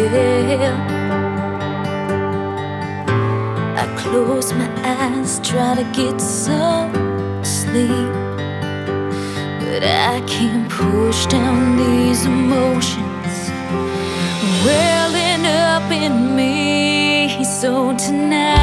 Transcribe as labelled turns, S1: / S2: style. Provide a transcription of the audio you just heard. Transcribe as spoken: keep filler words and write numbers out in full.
S1: well. I close my eyes, try to get some sleep, but I can't push down these emotions welling up in me. So tonight